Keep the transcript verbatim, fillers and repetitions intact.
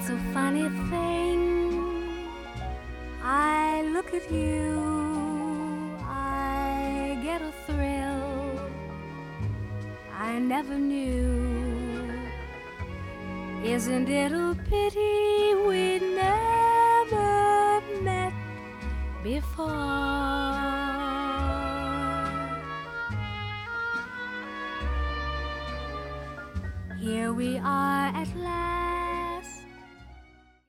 It's a funny thing. I look at you, I get a thrill I never knew. Isn't it a pity we never met before? Here we are at last,